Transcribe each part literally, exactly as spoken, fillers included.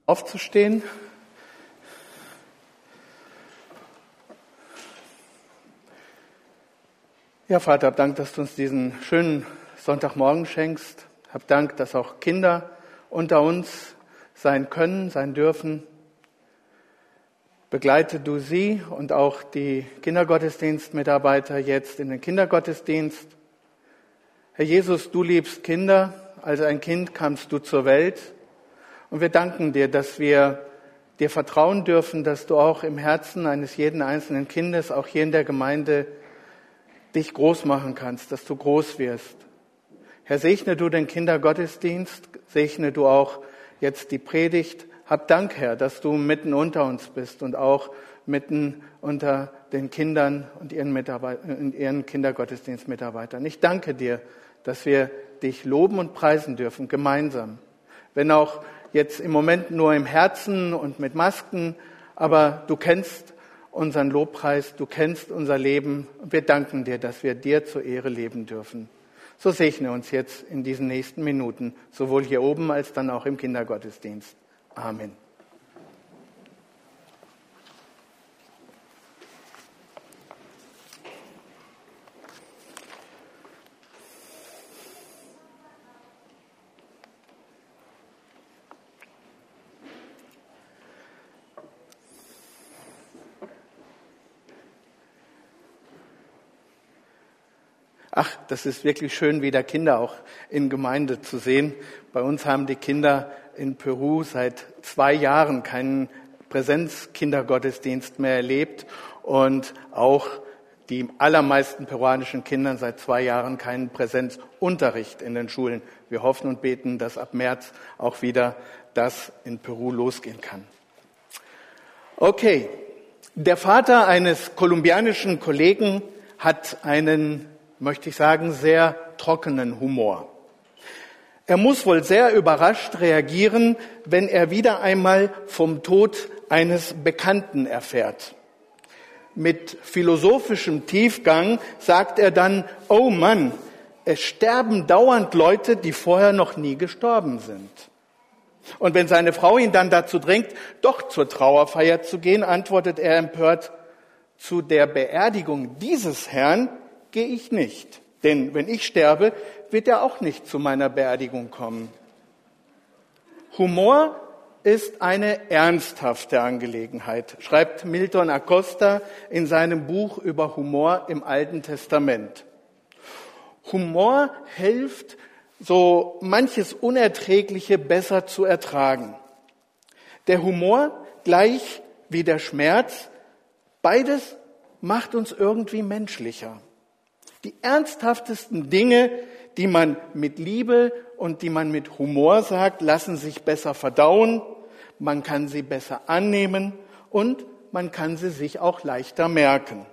Aufzustehen. Ja, Vater, hab Dank, dass du uns diesen schönen Sonntagmorgen schenkst. Hab Dank, dass auch Kinder unter uns sein können, sein dürfen. Begleite du sie und auch die Kindergottesdienstmitarbeiter jetzt in den Kindergottesdienst. Herr Jesus, du liebst Kinder. Als ein Kind kamst du zur Welt. Und wir danken dir, dass wir dir vertrauen dürfen, dass du auch im Herzen eines jeden einzelnen Kindes, auch hier in der Gemeinde, dich groß machen kannst, dass du groß wirst. Herr, segne du den Kindergottesdienst, segne du auch jetzt die Predigt. Hab Dank, Herr, dass du mitten unter uns bist und auch mitten unter den Kindern und ihren, Mitarbeitern, ihren Kindergottesdienstmitarbeitern. Ich danke dir, dass wir dich loben und preisen dürfen, gemeinsam. Wenn auch jetzt im Moment nur im Herzen und mit Masken, aber du kennst unseren Lobpreis, du kennst unser Leben und wir danken dir, dass wir dir zur Ehre leben dürfen. So segne uns jetzt in diesen nächsten Minuten, sowohl hier oben als dann auch im Kindergottesdienst. Amen. Ach, das ist wirklich schön, wieder Kinder auch in Gemeinde zu sehen. Bei uns haben die Kinder in Peru seit zwei Jahren keinen Präsenzkindergottesdienst mehr erlebt und auch die allermeisten peruanischen Kinder seit zwei Jahren keinen Präsenzunterricht in den Schulen. Wir hoffen und beten, dass ab März auch wieder das in Peru losgehen kann. Okay, der Vater eines kolumbianischen Kollegen hat einen, möchte ich sagen, sehr trockenen Humor. Er muss wohl sehr überrascht reagieren, wenn er wieder einmal vom Tod eines Bekannten erfährt. Mit philosophischem Tiefgang sagt er dann, oh Mann, es sterben dauernd Leute, die vorher noch nie gestorben sind. Und wenn seine Frau ihn dann dazu drängt, doch zur Trauerfeier zu gehen, antwortet er empört, zu der Beerdigung dieses Herrn gehe ich nicht. Denn wenn ich sterbe, wird er auch nicht zu meiner Beerdigung kommen. Humor ist eine ernsthafte Angelegenheit, schreibt Milton Acosta in seinem Buch über Humor im Alten Testament. Humor hilft, so manches Unerträgliche besser zu ertragen. Der Humor gleich wie der Schmerz, beides macht uns irgendwie menschlicher. Die ernsthaftesten Dinge, die man mit Liebe und die man mit Humor sagt, lassen sich besser verdauen, man kann sie besser annehmen und man kann sie sich auch leichter merken.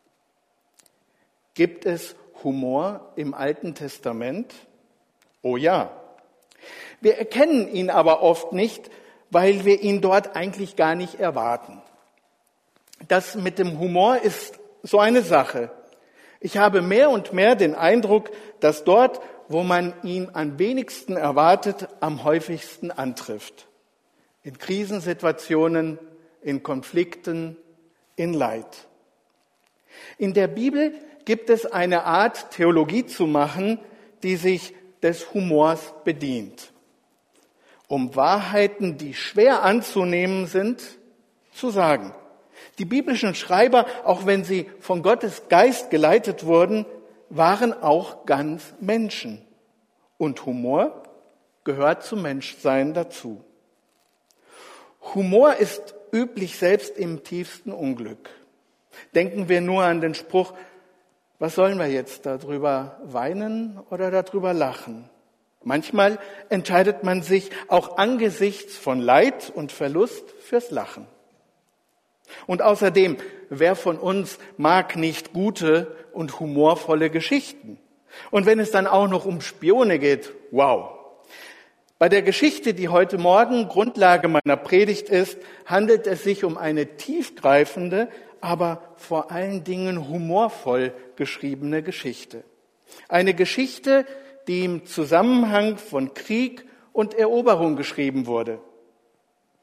Gibt es Humor im Alten Testament? Oh ja. Wir erkennen ihn aber oft nicht, weil wir ihn dort eigentlich gar nicht erwarten. Das mit dem Humor ist so eine Sache. Ich habe mehr und mehr den Eindruck, dass dort, wo man ihn am wenigsten erwartet, am häufigsten antrifft. In Krisensituationen, in Konflikten, in Leid. In der Bibel gibt es eine Art, Theologie zu machen, die sich des Humors bedient, um Wahrheiten, die schwer anzunehmen sind, zu sagen. Die biblischen Schreiber, auch wenn sie von Gottes Geist geleitet wurden, waren auch ganz Menschen. Und Humor gehört zum Menschsein dazu. Humor ist üblich selbst im tiefsten Unglück. Denken wir nur an den Spruch, was sollen wir jetzt, darüber weinen oder darüber lachen? Manchmal entscheidet man sich auch angesichts von Leid und Verlust fürs Lachen. Und außerdem, wer von uns mag nicht gute und humorvolle Geschichten? Und wenn es dann auch noch um Spione geht, wow. Bei der Geschichte, die heute Morgen Grundlage meiner Predigt ist, handelt es sich um eine tiefgreifende, aber vor allen Dingen humorvoll geschriebene Geschichte. Eine Geschichte, die im Zusammenhang von Krieg und Eroberung geschrieben wurde.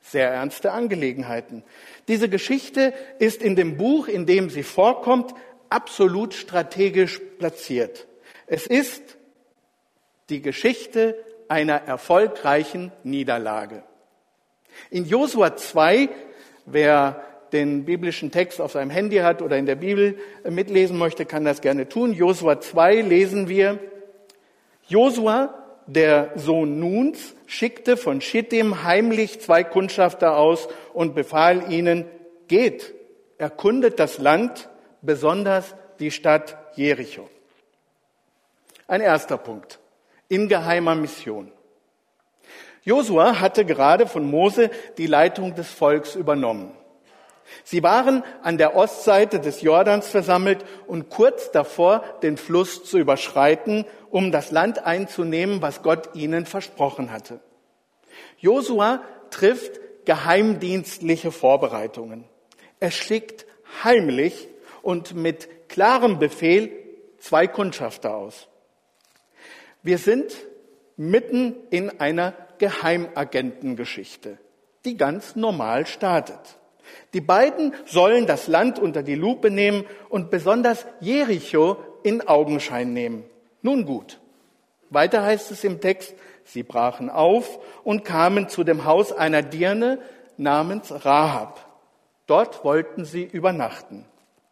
Sehr ernste Angelegenheiten. Diese Geschichte ist in dem Buch, in dem sie vorkommt, absolut strategisch platziert. Es ist die Geschichte einer erfolgreichen Niederlage. In Josua zwei, wer den biblischen Text auf seinem Handy hat oder in der Bibel mitlesen möchte, kann das gerne tun. Josua zwei lesen wir: Josua, der Sohn Nuns, schickte von Schittim heimlich zwei Kundschafter aus und befahl ihnen: Geht, erkundet das Land, besonders die Stadt Jericho. Ein erster Punkt: in geheimer Mission. Josua hatte gerade von Mose die Leitung des Volks übernommen. Sie waren an der Ostseite des Jordans versammelt und kurz davor, den Fluss zu überschreiten, um das Land einzunehmen, was Gott ihnen versprochen hatte. Josua trifft geheimdienstliche Vorbereitungen. Er schickt heimlich und mit klarem Befehl zwei Kundschafter aus. Wir sind mitten in einer Geheimagentengeschichte, die ganz normal startet. Die beiden sollen das Land unter die Lupe nehmen und besonders Jericho in Augenschein nehmen. Nun gut. Weiter heißt es im Text: Sie brachen auf und kamen zu dem Haus einer Dirne namens Rahab. Dort wollten sie übernachten.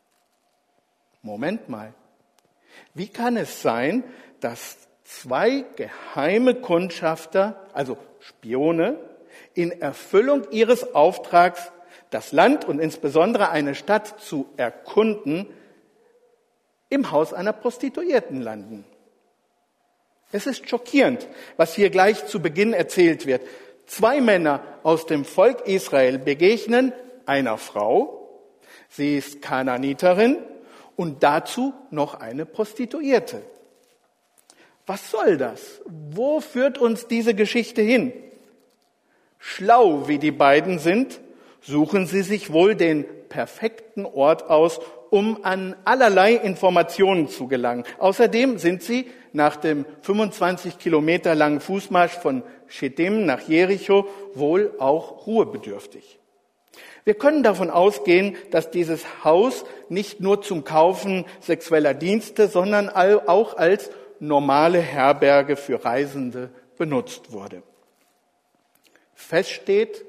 Moment mal. Wie kann es sein, dass zwei geheime Kundschafter, also Spione, in Erfüllung ihres Auftrags, das Land und insbesondere eine Stadt zu erkunden, im Haus einer Prostituierten landen? Es ist schockierend, was hier gleich zu Beginn erzählt wird. Zwei Männer aus dem Volk Israel begegnen einer Frau, sie ist Kanaaniterin, und dazu noch eine Prostituierte. Was soll das? Wo führt uns diese Geschichte hin? Schlau wie die beiden sind, suchen sie sich wohl den perfekten Ort aus, um an allerlei Informationen zu gelangen. Außerdem sind sie nach dem fünfundzwanzig Kilometer langen Fußmarsch von Schittim nach Jericho wohl auch ruhebedürftig. Wir können davon ausgehen, dass dieses Haus nicht nur zum Kaufen sexueller Dienste, sondern auch als normale Herberge für Reisende benutzt wurde. Fest steht,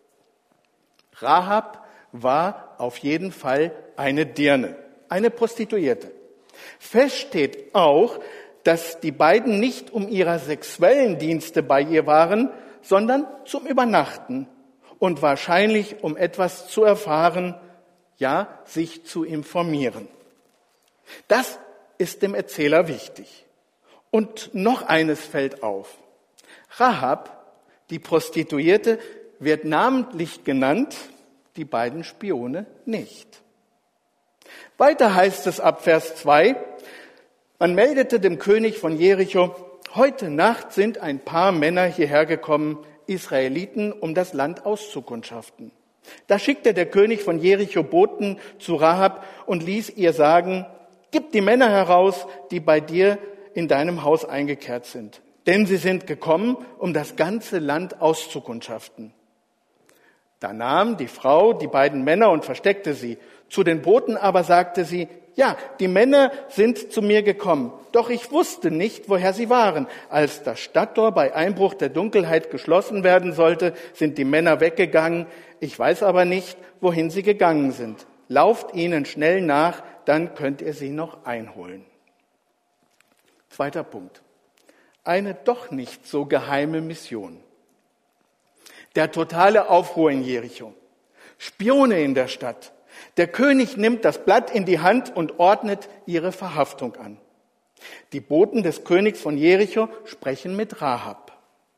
Rahab war auf jeden Fall eine Dirne, eine Prostituierte. Fest steht auch, dass die beiden nicht um ihrer sexuellen Dienste bei ihr waren, sondern zum Übernachten und wahrscheinlich um etwas zu erfahren, ja, sich zu informieren. Das ist dem Erzähler wichtig. Und noch eines fällt auf. Rahab, die Prostituierte, wird namentlich genannt, die beiden Spione nicht. Weiter heißt es ab Vers zwei, man meldete dem König von Jericho: Heute Nacht sind ein paar Männer hierher gekommen, Israeliten, um das Land auszukundschaften. Da schickte der König von Jericho Boten zu Rahab und ließ ihr sagen: Gib die Männer heraus, die bei dir in deinem Haus eingekehrt sind. Denn sie sind gekommen, um das ganze Land auszukundschaften. Da nahm die Frau die beiden Männer und versteckte sie. Zu den Boten aber sagte sie: Ja, die Männer sind zu mir gekommen, doch ich wusste nicht, woher sie waren. Als das Stadttor bei Einbruch der Dunkelheit geschlossen werden sollte, sind die Männer weggegangen. Ich weiß aber nicht, wohin sie gegangen sind. Lauft ihnen schnell nach, dann könnt ihr sie noch einholen. Zweiter Punkt. Eine doch nicht so geheime Mission. Der totale Aufruhr in Jericho. Spione in der Stadt. Der König nimmt das Blatt in die Hand und ordnet ihre Verhaftung an. Die Boten des Königs von Jericho sprechen mit Rahab.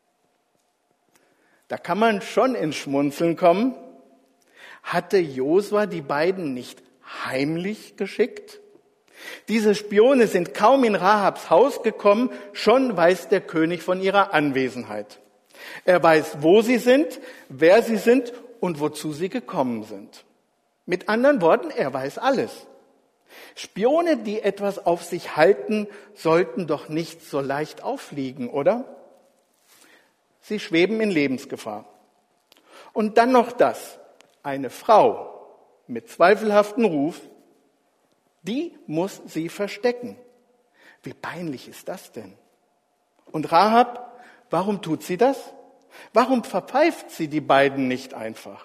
Da kann man schon ins Schmunzeln kommen. Hatte Josua die beiden nicht heimlich geschickt? Diese Spione sind kaum in Rahabs Haus gekommen, schon weiß der König von ihrer Anwesenheit. Er weiß, wo sie sind, wer sie sind und wozu sie gekommen sind. Mit anderen Worten, er weiß alles. Spione, die etwas auf sich halten, sollten doch nicht so leicht auffliegen, oder? Sie schweben in Lebensgefahr. Und dann noch das. Eine Frau mit zweifelhaftem Ruf, die muss sie verstecken. Wie peinlich ist das denn? Und Rahab, warum tut sie das? Warum verpfeift sie die beiden nicht einfach?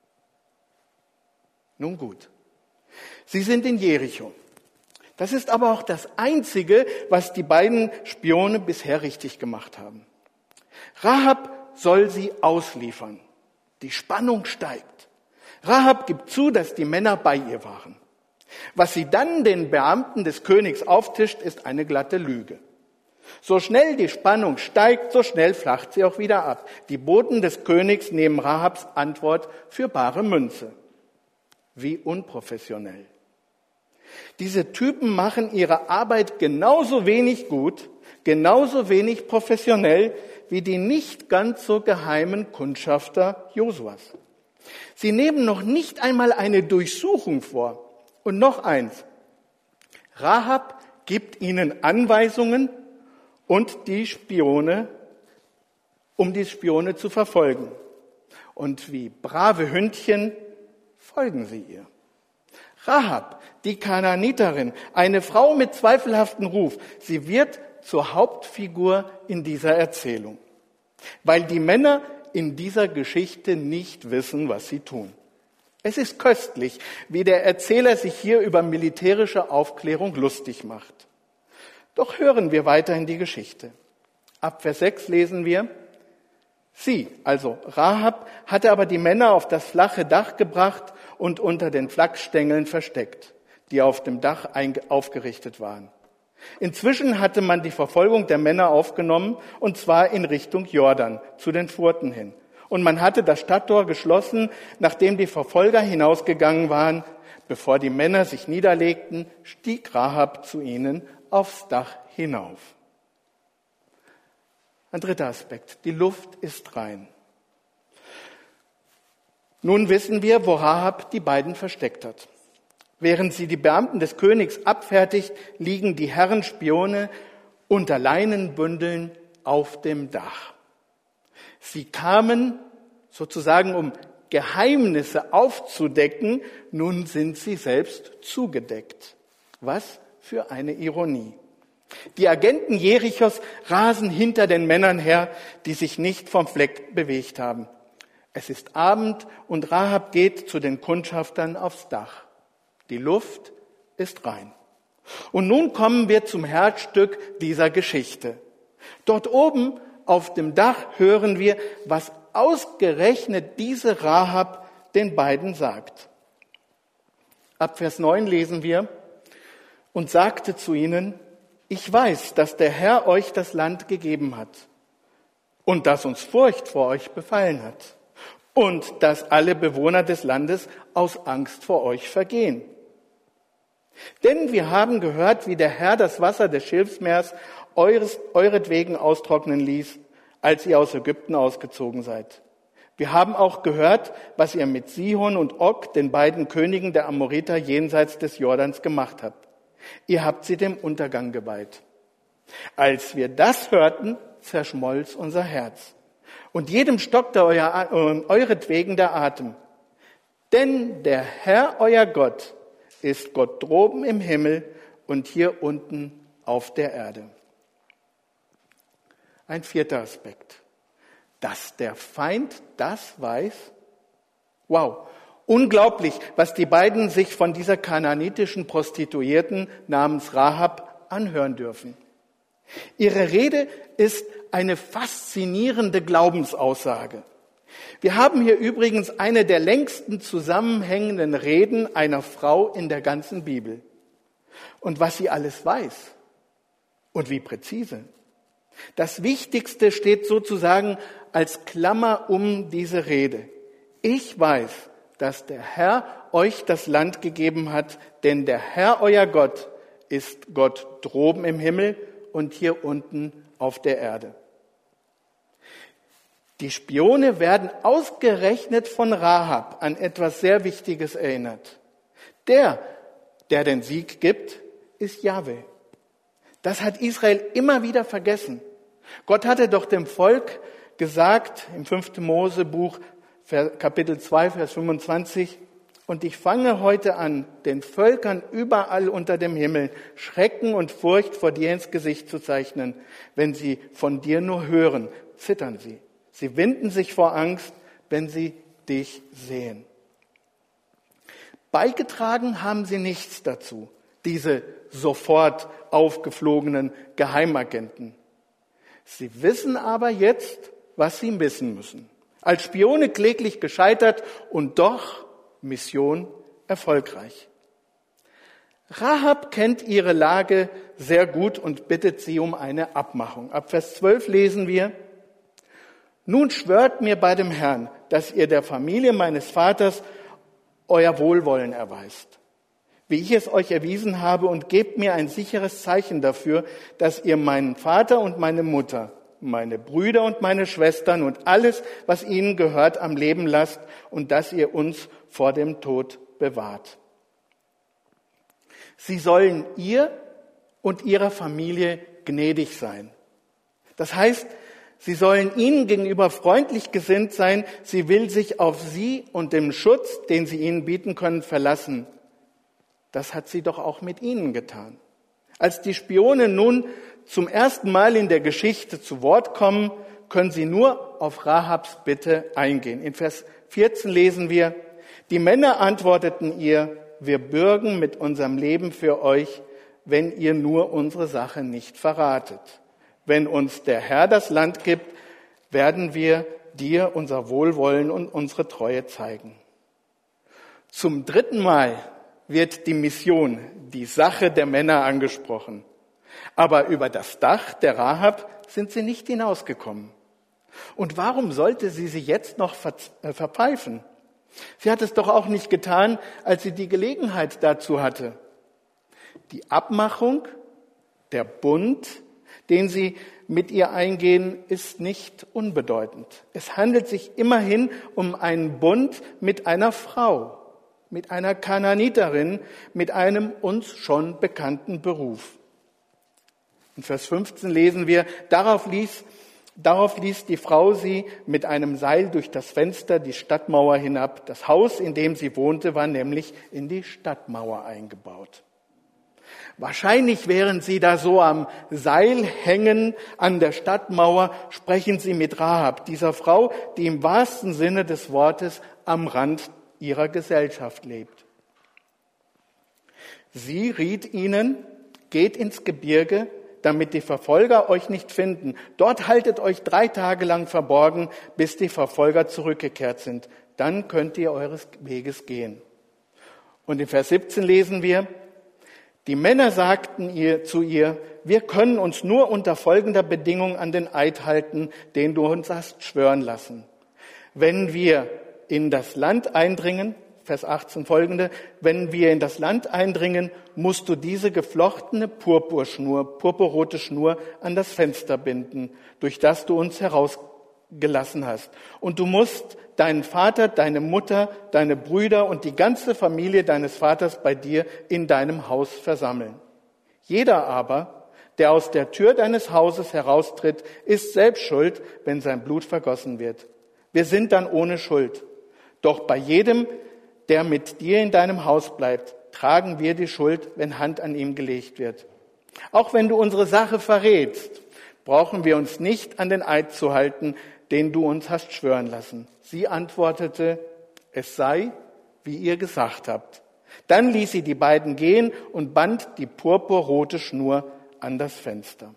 Nun gut, sie sind in Jericho. Das ist aber auch das Einzige, was die beiden Spione bisher richtig gemacht haben. Rahab soll sie ausliefern. Die Spannung steigt. Rahab gibt zu, dass die Männer bei ihr waren. Was sie dann den Beamten des Königs auftischt, ist eine glatte Lüge. So schnell die Spannung steigt, so schnell flacht sie auch wieder ab. Die Boten des Königs nehmen Rahabs Antwort für bare Münze. Wie unprofessionell. Diese Typen machen ihre Arbeit genauso wenig gut, genauso wenig professionell wie die nicht ganz so geheimen Kundschafter Josuas. Sie nehmen noch nicht einmal eine Durchsuchung vor. Und noch eins. Rahab gibt ihnen Anweisungen und die Spione, um die Spione zu verfolgen. Und wie brave Hündchen folgen sie ihr. Rahab, die Kanaaniterin, eine Frau mit zweifelhaftem Ruf, sie wird zur Hauptfigur in dieser Erzählung, weil die Männer in dieser Geschichte nicht wissen, was sie tun. Es ist köstlich, wie der Erzähler sich hier über militärische Aufklärung lustig macht. Doch hören wir weiter in die Geschichte. Ab Vers sechs lesen wir, sie, also Rahab, hatte aber die Männer auf das flache Dach gebracht und unter den Flachsstängeln versteckt, die auf dem Dach aufgerichtet waren. Inzwischen hatte man die Verfolgung der Männer aufgenommen, und zwar in Richtung Jordan, zu den Furten hin. Und man hatte das Stadttor geschlossen, nachdem die Verfolger hinausgegangen waren. Bevor die Männer sich niederlegten, stieg Rahab zu ihnen aufs Dach hinauf. Ein dritter Aspekt. Die Luft ist rein. Nun wissen wir, wo Rahab die beiden versteckt hat. Während sie die Beamten des Königs abfertigt, liegen die Herren Spione unter Leinenbündeln auf dem Dach. Sie kamen sozusagen, um Geheimnisse aufzudecken, nun sind sie selbst zugedeckt. Was für eine Ironie. Die Agenten Jerichos rasen hinter den Männern her, die sich nicht vom Fleck bewegt haben. Es ist Abend und Rahab geht zu den Kundschaftern aufs Dach. Die Luft ist rein. Und nun kommen wir zum Herzstück dieser Geschichte. Dort oben auf dem Dach hören wir, was ausgerechnet diese Rahab den beiden sagt. Ab Vers neun lesen wir, und sagte zu ihnen, ich weiß, dass der Herr euch das Land gegeben hat und dass uns Furcht vor euch befallen hat und dass alle Bewohner des Landes aus Angst vor euch vergehen. Denn wir haben gehört, wie der Herr das Wasser des Schilfmeers eures, euretwegen austrocknen ließ, als ihr aus Ägypten ausgezogen seid. Wir haben auch gehört, was ihr mit Sihon und Og, den beiden Königen der Amoriter jenseits des Jordans, gemacht habt. Ihr habt sie dem Untergang geweiht. Als wir das hörten, zerschmolz unser Herz. Und jedem stockte euer, euretwegen der Atem. Denn der Herr, euer Gott, ist Gott droben im Himmel und hier unten auf der Erde. Ein vierter Aspekt. Dass der Feind das weiß? Wow, unglaublich, was die beiden sich von dieser kanaanitischen Prostituierten namens Rahab anhören dürfen. Ihre Rede ist eine faszinierende Glaubensaussage. Wir haben hier übrigens eine der längsten zusammenhängenden Reden einer Frau in der ganzen Bibel. Und was sie alles weiß und wie präzise. Das Wichtigste steht sozusagen als Klammer um diese Rede. Ich weiß, dass der Herr euch das Land gegeben hat, denn der Herr, euer Gott, ist Gott droben im Himmel und hier unten auf der Erde. Die Spione werden ausgerechnet von Rahab an etwas sehr Wichtiges erinnert. Der, der den Sieg gibt, ist Jahwe. Das hat Israel immer wieder vergessen. Gott hatte doch dem Volk gesagt, im fünften Mose-Buch Kapitel zwei, Vers fünfundzwanzig. Und ich fange heute an, den Völkern überall unter dem Himmel Schrecken und Furcht vor dir ins Gesicht zu zeichnen. Wenn sie von dir nur hören, zittern sie. Sie winden sich vor Angst, wenn sie dich sehen. Beigetragen haben sie nichts dazu, diese sofort aufgeflogenen Geheimagenten. Sie wissen aber jetzt, was sie wissen müssen. Als Spione kläglich gescheitert und doch Mission erfolgreich. Rahab kennt ihre Lage sehr gut und bittet sie um eine Abmachung. Ab Vers zwölf lesen wir: Nun schwört mir bei dem Herrn, dass ihr der Familie meines Vaters euer Wohlwollen erweist, wie ich es euch erwiesen habe, und gebt mir ein sicheres Zeichen dafür, dass ihr meinen Vater und meine Mutter, meine Brüder und meine Schwestern und alles, was ihnen gehört, am Leben lasst und dass ihr uns vor dem Tod bewahrt. Sie sollen ihr und ihrer Familie gnädig sein. Das heißt, sie sollen ihnen gegenüber freundlich gesinnt sein. Sie will sich auf sie und den Schutz, den sie ihnen bieten können, verlassen. Das hat sie doch auch mit ihnen getan. Als die Spione nun zum ersten Mal in der Geschichte zu Wort kommen, können sie nur auf Rahabs Bitte eingehen. In Vers vierzehn lesen wir: Die Männer antworteten ihr: Wir bürgen mit unserem Leben für euch, wenn ihr nur unsere Sache nicht verratet. Wenn uns der Herr das Land gibt, werden wir dir unser Wohlwollen und unsere Treue zeigen. Zum dritten Mal wird die Mission, die Sache der Männer angesprochen. Aber über das Dach der Rahab sind sie nicht hinausgekommen. Und warum sollte sie sich jetzt noch verpfeifen? Sie hat es doch auch nicht getan, als sie die Gelegenheit dazu hatte. Die Abmachung, der Bund, den sie mit ihr eingehen, ist nicht unbedeutend. Es handelt sich immerhin um einen Bund mit einer Frau, mit einer Kanaaniterin, mit einem uns schon bekannten Beruf. In Vers fünfzehn lesen wir: Darauf ließ, darauf ließ die Frau sie mit einem Seil durch das Fenster die Stadtmauer hinab. Das Haus, in dem sie wohnte, war nämlich in die Stadtmauer eingebaut. Wahrscheinlich, während sie da so am Seil hängen an der Stadtmauer, sprechen sie mit Rahab, dieser Frau, die im wahrsten Sinne des Wortes am Rand ihrer Gesellschaft lebt. Sie riet ihnen: Geht ins Gebirge, damit die Verfolger euch nicht finden. Dort haltet euch drei Tage lang verborgen, bis die Verfolger zurückgekehrt sind. Dann könnt ihr eures Weges gehen. Und in Vers siebzehn lesen wir: Die Männer sagten ihr zu ihr: Wir können uns nur unter folgender Bedingung an den Eid halten, den du uns hast schwören lassen. Wenn wir in das Land eindringen, Vers achtzehn folgende, wenn wir in das Land eindringen, musst du diese geflochtene Purpurschnur, purpurrote Schnur an das Fenster binden, durch das du uns herausgelassen hast. Und du musst deinen Vater, deine Mutter, deine Brüder und die ganze Familie deines Vaters bei dir in deinem Haus versammeln. Jeder aber, der aus der Tür deines Hauses heraustritt, ist selbst schuld, wenn sein Blut vergossen wird. Wir sind dann ohne Schuld. Doch bei jedem, der mit dir in deinem Haus bleibt, tragen wir die Schuld, wenn Hand an ihm gelegt wird. Auch wenn du unsere Sache verrätst, brauchen wir uns nicht an den Eid zu halten, den du uns hast schwören lassen. Sie antwortete: Es sei, wie ihr gesagt habt. Dann ließ sie die beiden gehen und band die purpurrote Schnur an das Fenster.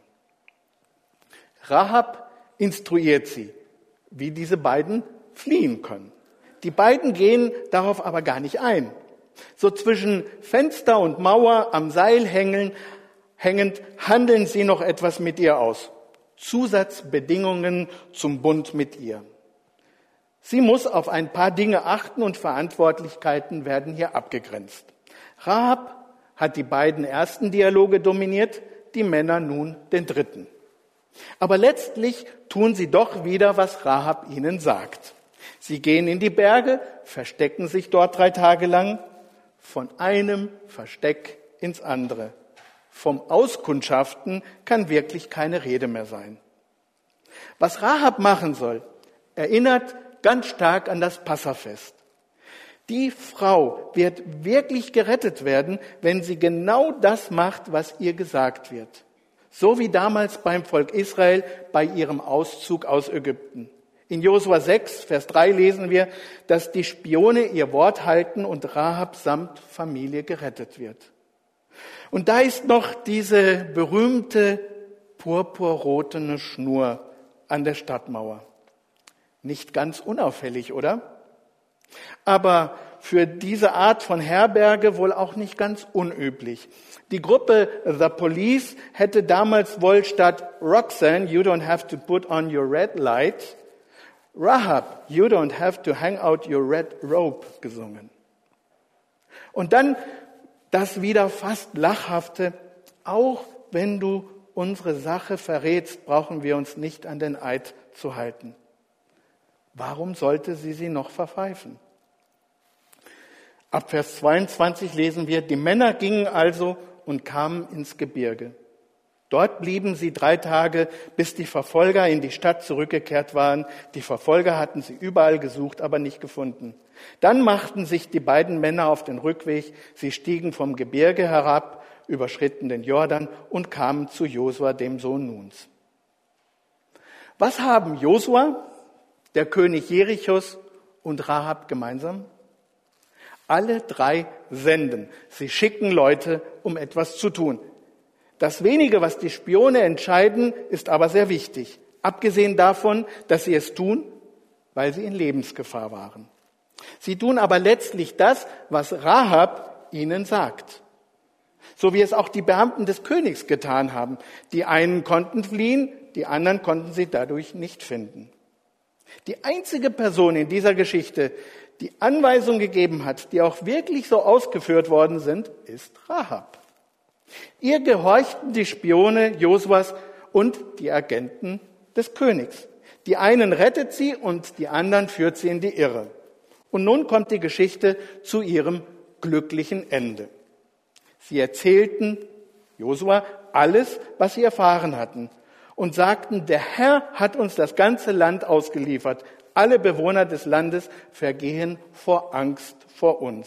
Rahab instruiert sie, wie diese beiden fliehen können. Die beiden gehen darauf aber gar nicht ein. So zwischen Fenster und Mauer am Seil hängen, hängend handeln sie noch etwas mit ihr aus. Zusatzbedingungen zum Bund mit ihr. Sie muss auf ein paar Dinge achten und Verantwortlichkeiten werden hier abgegrenzt. Rahab hat die beiden ersten Dialoge dominiert, die Männer nun den dritten. Aber letztlich tun sie doch wieder, was Rahab ihnen sagt. Sie gehen in die Berge, verstecken sich dort drei Tage lang, von einem Versteck ins andere. Vom Auskundschaften kann wirklich keine Rede mehr sein. Was Rahab machen soll, erinnert ganz stark an das Passafest. Die Frau wird wirklich gerettet werden, wenn sie genau das macht, was ihr gesagt wird. So wie damals beim Volk Israel bei ihrem Auszug aus Ägypten. In Josua sechs, Vers drei lesen wir, dass die Spione ihr Wort halten und Rahab samt Familie gerettet wird. Und da ist noch diese berühmte purpurrotene Schnur an der Stadtmauer. Nicht ganz unauffällig, oder? Aber für diese Art von Herberge wohl auch nicht ganz unüblich. Die Gruppe The Police hätte damals wohl statt Roxanne, you don't have to put on your red light, Rahab, you don't have to hang out your red robe gesungen. Und dann das wieder fast lachhafte, auch wenn du unsere Sache verrätst, brauchen wir uns nicht an den Eid zu halten. Warum sollte sie sie noch verpfeifen? Ab Vers zweiundzwanzig lesen wir, die Männer gingen also und kamen ins Gebirge. Dort blieben sie drei Tage, bis die Verfolger in die Stadt zurückgekehrt waren. Die Verfolger hatten sie überall gesucht, aber nicht gefunden. Dann machten sich die beiden Männer auf den Rückweg. Sie stiegen vom Gebirge herab, überschritten den Jordan und kamen zu Josua, dem Sohn Nuns. Was haben Josua, der König Jerichos und Rahab gemeinsam? Alle drei senden. Sie schicken Leute, um etwas zu tun. Das wenige, was die Spione entscheiden, ist aber sehr wichtig. Abgesehen davon, dass sie es tun, weil sie in Lebensgefahr waren. Sie tun aber letztlich das, was Rahab ihnen sagt. So wie es auch die Beamten des Königs getan haben. Die einen konnten fliehen, die anderen konnten sie dadurch nicht finden. Die einzige Person in dieser Geschichte, die Anweisungen gegeben hat, die auch wirklich so ausgeführt worden sind, ist Rahab. Ihr gehorchten die Spione Josuas und die Agenten des Königs. Die einen rettet sie und die anderen führt sie in die Irre. Und nun kommt die Geschichte zu ihrem glücklichen Ende. Sie erzählten Josua alles, was sie erfahren hatten und sagten, der Herr hat uns das ganze Land ausgeliefert. Alle Bewohner des Landes vergehen vor Angst vor uns.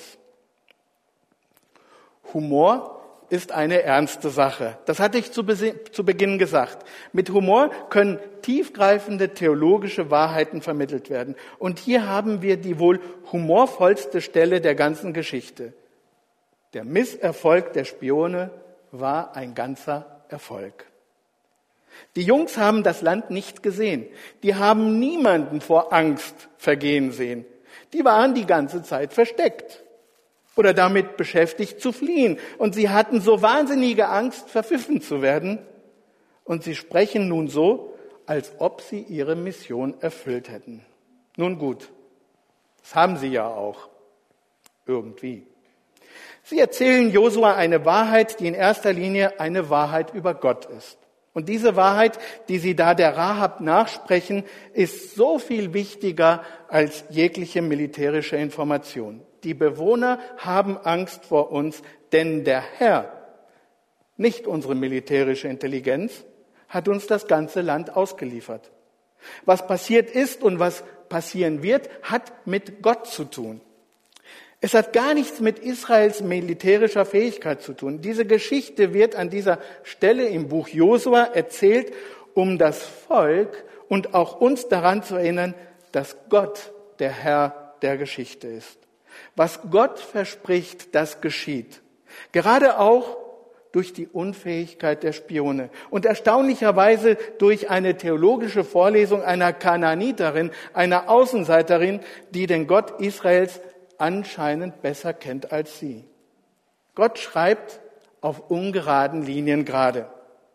Humor ist eine ernste Sache. Das hatte ich zu, Be- zu Beginn gesagt. Mit Humor können tiefgreifende theologische Wahrheiten vermittelt werden. Und hier haben wir die wohl humorvollste Stelle der ganzen Geschichte. Der Misserfolg der Spione war ein ganzer Erfolg. Die Jungs haben das Land nicht gesehen. Die haben niemanden vor Angst vergehen sehen. Die waren die ganze Zeit versteckt oder damit beschäftigt zu fliehen. Und sie hatten so wahnsinnige Angst, verpfiffen zu werden. Und sie sprechen nun so, als ob sie ihre Mission erfüllt hätten. Nun gut, das haben sie ja auch. Irgendwie. Sie erzählen Josua eine Wahrheit, die in erster Linie eine Wahrheit über Gott ist. Und diese Wahrheit, die sie da der Rahab nachsprechen, ist so viel wichtiger als jegliche militärische Information. Die Bewohner haben Angst vor uns, denn der Herr, nicht unsere militärische Intelligenz, hat uns das ganze Land ausgeliefert. Was passiert ist und was passieren wird, hat mit Gott zu tun. Es hat gar nichts mit Israels militärischer Fähigkeit zu tun. Diese Geschichte wird an dieser Stelle im Buch Josua erzählt, um das Volk und auch uns daran zu erinnern, dass Gott der Herr der Geschichte ist. Was Gott verspricht, das geschieht. Gerade auch durch die Unfähigkeit der Spione und erstaunlicherweise durch eine theologische Vorlesung einer Kanaaniterin, einer Außenseiterin, die den Gott Israels anscheinend besser kennt als sie. Gott schreibt auf ungeraden Linien gerade.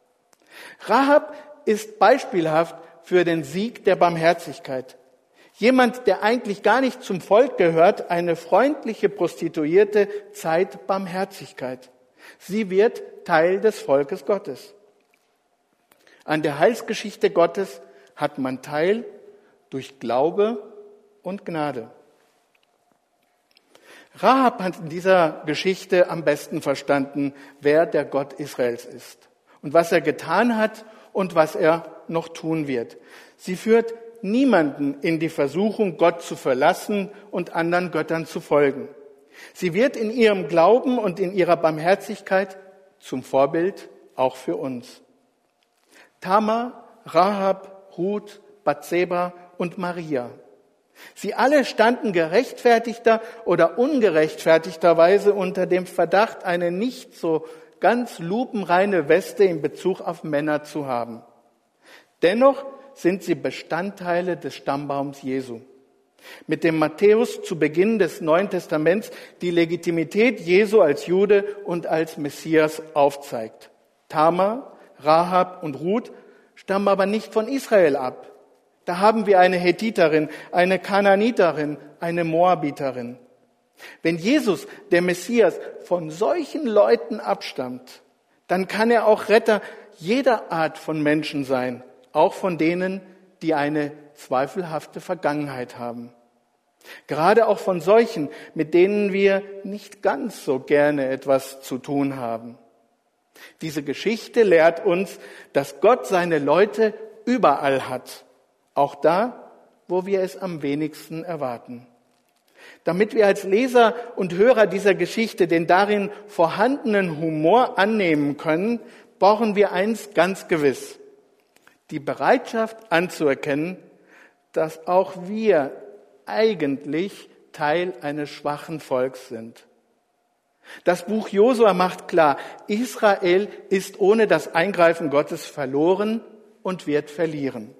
Rahab ist beispielhaft für den Sieg der Barmherzigkeit. Jemand, der eigentlich gar nicht zum Volk gehört, eine freundliche Prostituierte, zeigt Barmherzigkeit. Sie wird Teil des Volkes Gottes. An der Heilsgeschichte Gottes hat man Teil durch Glaube und Gnade. Rahab hat in dieser Geschichte am besten verstanden, wer der Gott Israels ist und was er getan hat und was er noch tun wird. Sie führt niemanden in die Versuchung, Gott zu verlassen und anderen Göttern zu folgen. Sie wird in ihrem Glauben und in ihrer Barmherzigkeit zum Vorbild auch für uns. Tamar, Rahab, Ruth, Bathseba und Maria. Sie alle standen gerechtfertigter oder ungerechtfertigterweise unter dem Verdacht, eine nicht so ganz lupenreine Weste in Bezug auf Männer zu haben. Dennoch sind sie Bestandteile des Stammbaums Jesu. Mit dem Matthäus zu Beginn des Neuen Testaments die Legitimität Jesu als Jude und als Messias aufzeigt. Tamar, Rahab und Ruth stammen aber nicht von Israel ab. Da haben wir eine Hethiterin, eine Kanaaniterin, eine Moabiterin. Wenn Jesus, der Messias, von solchen Leuten abstammt, dann kann er auch Retter jeder Art von Menschen sein, auch von denen, die eine zweifelhafte Vergangenheit haben. Gerade auch von solchen, mit denen wir nicht ganz so gerne etwas zu tun haben. Diese Geschichte lehrt uns, dass Gott seine Leute überall hat, auch da, wo wir es am wenigsten erwarten. Damit wir als Leser und Hörer dieser Geschichte den darin vorhandenen Humor annehmen können, brauchen wir eins ganz gewiss: die Bereitschaft anzuerkennen, dass auch wir eigentlich Teil eines schwachen Volks sind. Das Buch Josua macht klar, Israel ist ohne das Eingreifen Gottes verloren und wird verlieren.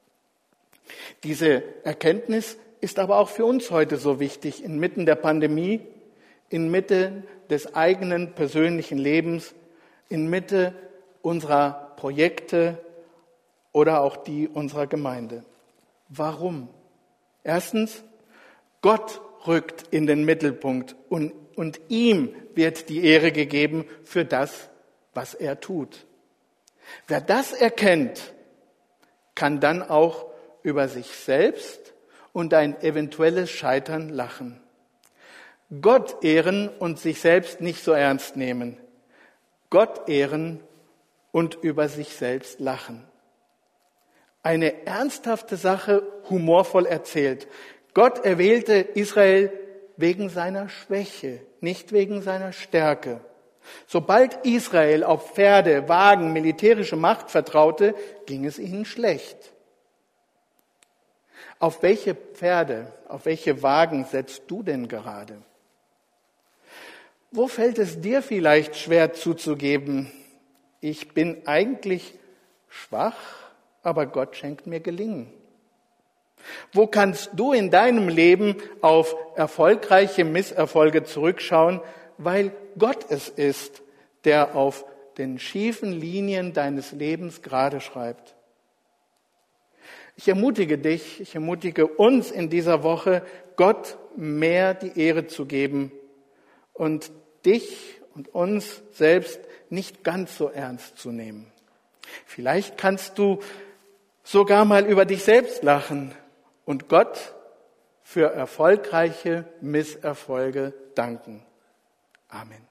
Diese Erkenntnis ist aber auch für uns heute so wichtig, inmitten der Pandemie, inmitten des eigenen persönlichen Lebens, inmitten unserer Projekte oder auch die unserer Gemeinde. Warum? Erstens, Gott rückt in den Mittelpunkt und, und ihm wird die Ehre gegeben für das, was er tut. Wer das erkennt, kann dann auch über sich selbst und ein eventuelles Scheitern lachen. Gott ehren und sich selbst nicht so ernst nehmen. Gott ehren und über sich selbst lachen. Eine ernsthafte Sache humorvoll erzählt. Gott erwählte Israel wegen seiner Schwäche, nicht wegen seiner Stärke. Sobald Israel auf Pferde, Wagen, militärische Macht vertraute, ging es ihnen schlecht. Auf welche Pferde, auf welche Wagen setzt du denn gerade? Wo fällt es dir vielleicht schwer zuzugeben, ich bin eigentlich schwach, aber Gott schenkt mir Gelingen? Wo kannst du in deinem Leben auf erfolgreiche Misserfolge zurückschauen, weil Gott es ist, der auf den schiefen Linien deines Lebens gerade schreibt? Ich ermutige dich, ich ermutige uns in dieser Woche, Gott mehr die Ehre zu geben und dich und uns selbst nicht ganz so ernst zu nehmen. Vielleicht kannst du sogar mal über dich selbst lachen und Gott für erfolgreiche Misserfolge danken. Amen.